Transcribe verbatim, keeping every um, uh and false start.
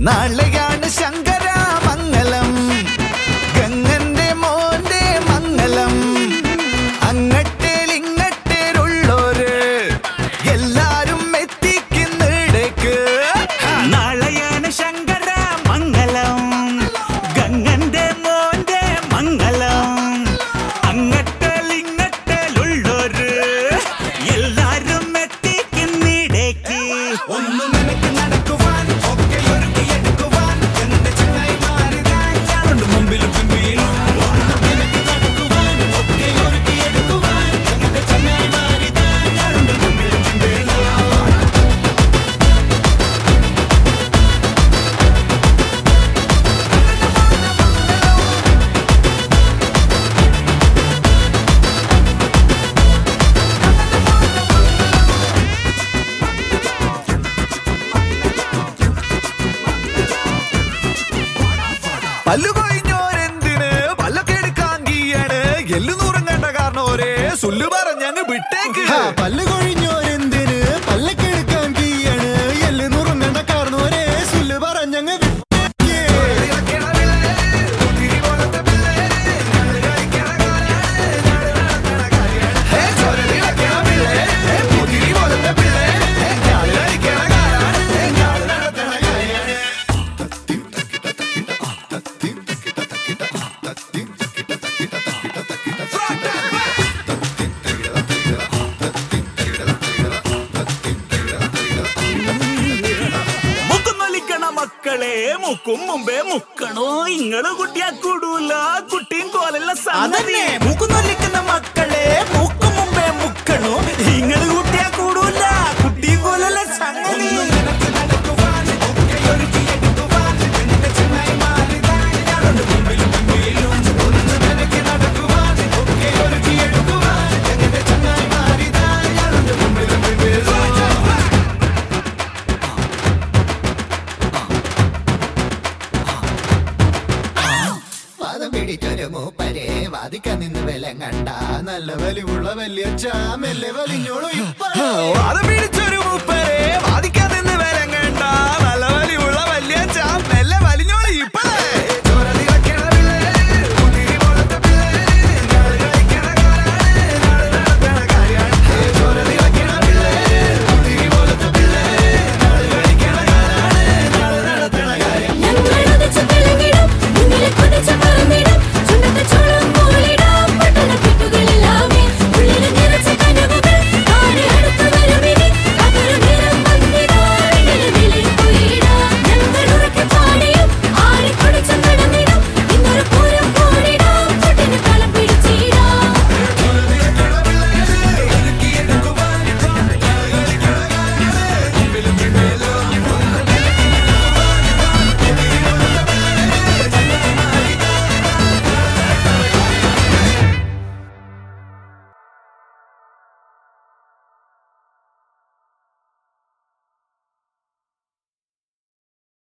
നാളെയാണ് ശങ്കരാമംഗലം, ഗംഗന്റെ മോന്റെ മംഗലം. അങ്ങട്ടേലിങ്ങട്ടേലുള്ളോര് എല്ലാരും എത്തിക്കുന്നിടേക്ക്. നാളെയാണ് ശങ്കരാമംഗലം, ഗംഗന്റെ മോന്റെ മംഗലം. അങ്ങട്ടേലിങ്ങട്ടേലുള്ളോര് എല്ലാരും എത്തിക്കുന്നിടേക്ക്. ഒന്നും നിനക്ക് നടക്കുവാൻ ഒക്കെ ഒരുക്കിയെടുക്കുവാൻ എന്റെ ചങ്ങായിമാരുണ്ട് മുമ്പിലും പിമ്പിലും. ഒന്നും നിനക്ക് നടക്കുവാൻ ഒക്കെ ഒരുക്കിയെടുക്കുവാൻ എന്റെ ചങ്ങായിമാരുണ്ട് മുമ്പിലും പിമ്പിലും. പല്ലു കൊഴിഞ്ഞോരെന്തിന് പല്ലൊക്കെ എടുക്കാൻ കീയാണ്. എല്ലു നൂറും കണ്ട കാരണോരെ സുല്ലു പറഞ്ഞങ്ങ് വിട്ടേക്ക്. പല്ല് കൊഴിഞ്ഞോരെന്തിന് പല്ലൊക്കെ എടുക്കാൻ കീയാണ്. എല്ല് നൂറും കണ്ട കാരണോരെ സുല്ല് പറഞ്ഞങ്ങ് മക്കളെ മുക്കും മുമ്പേ മുക്കണോ. ഇങ്ങള് കുട്ടിയാ കൂടൂല, കുട്ടിയും കോലല്ല സാധനെ. മൂക്കുന്നൊല്ലിക്കുന്ന മക്കളെ മൂക്കും മുമ്പേ മുക്കണു. ഇങ്ങള് കുട്ടിയാ കൂടൂല, കുട്ടിയും കോലല്ല സംഗതി. പിടിച്ചൊരു മൂപ്പരെ വാദിക്കാൻ നിന്ന് വിലം കണ്ട നല്ല വലിവുള്ള വലിയ ചാമല്ലേ വലിഞ്ഞോളൂ. അത് പിടിച്ചൊരു മൂപ്പരെ വാദിക്ക